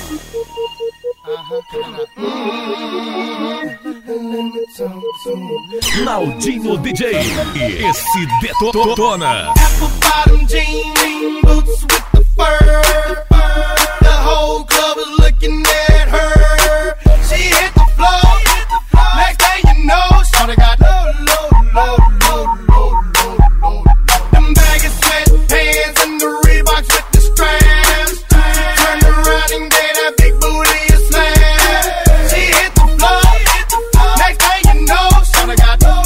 Naldinho DJ e esse detona. Apple bottom jean boots with the fur. The whole club is looking at her. She hit the floor. Next thing you know, shorty got low. Them baggy sweatpants and the Reeboks with the straps. Turned around and gave that big booty a slap. She hit the floor. Next thing you know, shorty got low.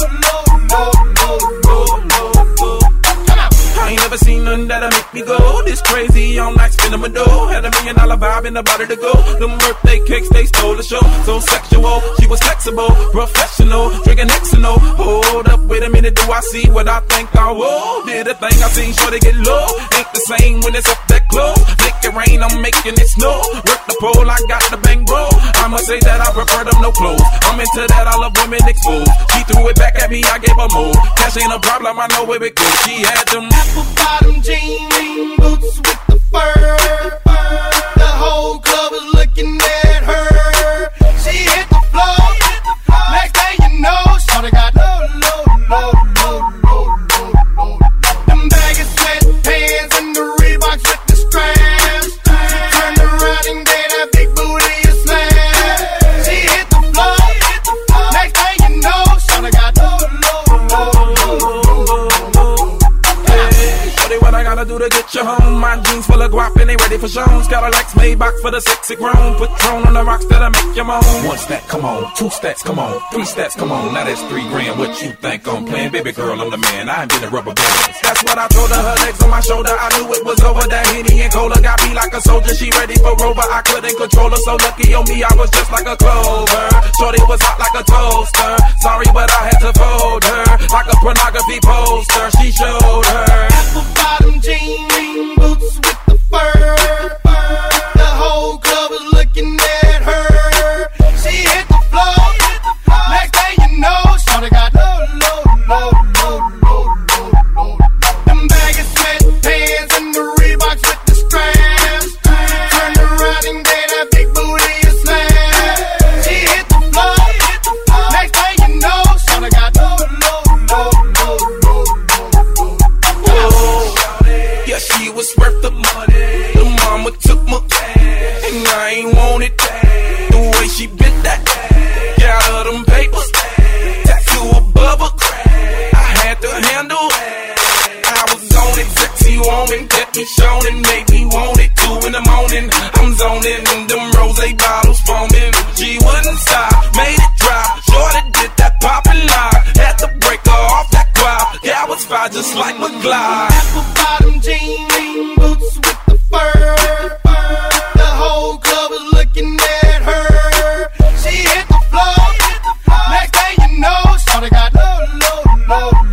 I ain't never seen nothing that'll make me go this crazy. I'm like spinning my dough. Had $1 million vibe in the body to go. Them birthday cakes, they stole the show. So sexual, she was flexible, professional, drinking Xano. Hold up, wait a minute, do I see what I think I will? Did a thing I seen, sure they get low. Ain't the same when it's up that close. Make it rain, I'm making it snow. Work the pole, I got the bang bro. I must say that I prefer them no clothes. I'm into that, I love women exposed. She threw it back at me, I gave her more. Cash ain't a problem, I know where it goes. She had them apple bottom jean boots with the fur. The whole club is looking at her. She hit the floor. Next thing you know, shorty got low. Them baggy sweatpants and the Reeboks with the straps. Turned around and gave that big booty a slap. She hit the floor. Next thing you know, shorty got low. What I gotta do to get you home? My jeans full of guap and they ready for shows. Got a Lex Maybach for the sexy grown. Patron on the rocks that'll make you moan. 1 stack, come on. 2 stacks, come on. 3 stacks, come on. Now that's $3 grand. What you think I'm playing? Baby girl, I'm the man. I ain't been a rubber band. That's what I told her. Her legs on my shoulder. I knew it was over. That Henny and Cola got me like a soldier. She ready for Rover. I couldn't control her. So lucky on me, I was just like a clover. Shorty was hot like a toaster. Sorry, but I had to fold her like a pornography poster. She showed her apple bottom jean boots with the fur. The whole club is looking at her. She hit the floor. Next thing you know, shorty got low. Them baggy sweatpants and the Reeboks with the straps. Turned around and gave that big booty a slap. She hit the floor. Next thing you know, shorty got low. Yeah, she was worth the money. The mama took my cash, and I ain't want it. The way she bit that, got her them papers, tattoo above her crack. I had to handle it. I was on it, sexy woman, kept me shown and made me want it. 2 in the morning, I'm zoning, and them rose bottles foaming. She wouldn't stop, made it drop. Shorty did that poppin' lock, had to break her off that guap. Yeah, I was fine just like McGlide. Apple bottom jean boots with the fur. The whole club is looking at her. She hit the floor. Next thing you know, shorty got low.